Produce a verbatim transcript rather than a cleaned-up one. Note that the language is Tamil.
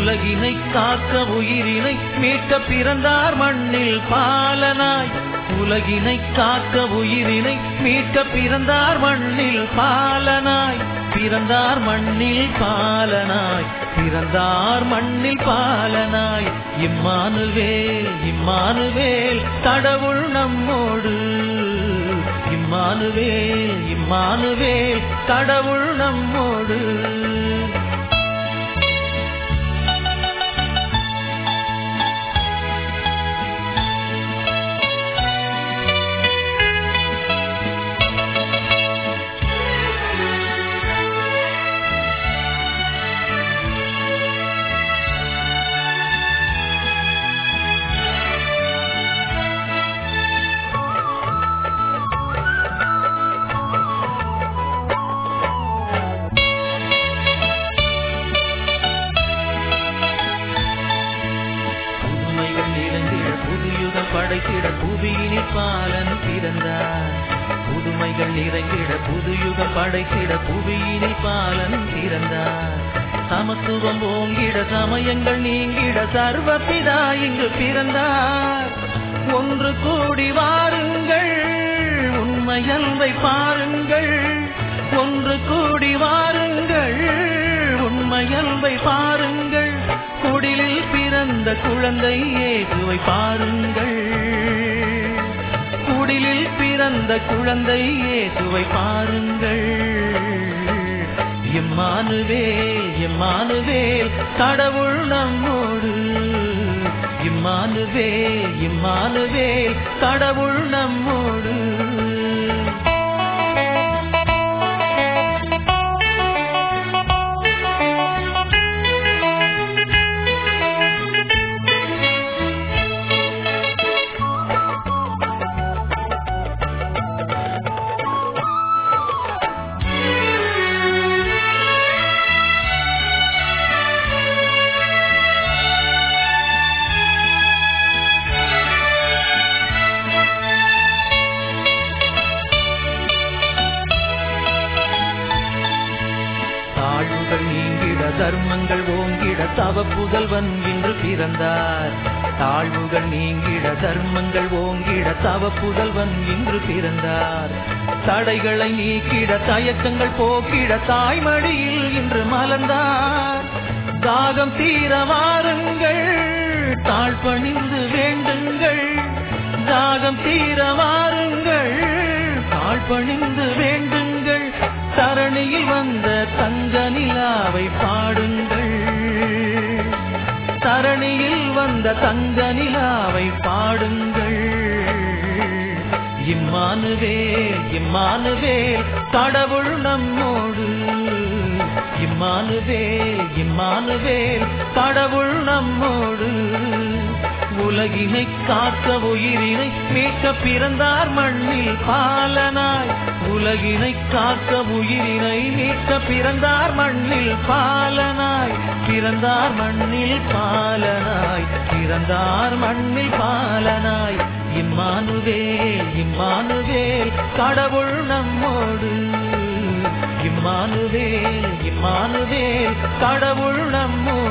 உலகினை காக்க உயிரினை மீட்க பிறந்தார் மண்ணில் பாலனாய். உலகினை காக்க உயிரினை மீட்க பிறந்தார் மண்ணில் பாலனாய். பிறந்தார் மண்ணில் பாலனாய். பிறந்தார் மண்ணில் பாலனாய். இம்மானுவேல் இம்மானுவேல் கடவுள் நம்மோடு. இம்மானுவேல் இம்மானுவேல் கடவுள் நம்மோடு. படைத்திட புவியினில் பாலன் பிறந்தார். புதுமைகள் நிறைந்திட புதுயுகம் படைத்திட புவியினில் பாலன் பிறந்தார். சமத்துவம் ஓங்கிட சமயங்கள் நீங்கிட சர்வபிதா இங்கு பிறந்தார். ஒன்று கூடி வாருங்கள் உண்மையல்வை பாருங்கள். ஒன்று கூடி வாருங்கள் உண்மையல்வை பாருங்கள். குடிலில் பிறந்த குழந்தை இயேசுவை பாருங்கள். குடிலில் பிறந்த குழந்தை இயேசுவை பாருங்கள். இம்மானுவேல் இம்மானுவேல் கடவுள் நம்மோடு. இம்மானுவேல் இம்மானுவேல் கடவுள் நம்மோடு. தாழ்வுகள் நீங்கிட தர்மங்கள் ஓங்கிட தவ புதல்வன் இன்று பிறந்தார். தாழ்வுகள் நீங்கிட தர்மங்கள் ஓங்கிட தவ புதல்வன் இன்று பிறந்தார். தடைகளை நீக்கிட தயக்கங்கள் போக்கிட தாய்மடியில் இன்று மலர்ந்தார். தாகம் தீர வாருங்கள் தாழ்பணிந்து வேண்டுங்கள். தாகம் தீர வாருங்கள் தாழ்பணிந்து வேண்டுங்கள். தரணியில் வந்த தங்க நிலாவை பாடுங்கள். தரணியில் வந்த தங்க நிலாவை பாடுங்கள். இம்மானுவேல் இம்மானுவேல் கடவுள் நம்மோடு. இம்மானுவேல் இம்மானுவேல் கடவுள் நம்மோடு. உலகினை காக்க உயிரினை மீட்க பிறந்தார் மண்ணில் பாலனாய். உலகினை காக்க உயிரினை மீட்க பிறந்தார் மண்ணில் பாலனாய். பிறந்தார் மண்ணில் பாலனாய். பிறந்தார் மண்ணில் பாலனாய். இம்மானுவேல் இம்மானுவேல் கடவுள் நம்மோடு. இம்மானுவேல் இம்மானுவேல் கடவுள் நம்மோடு.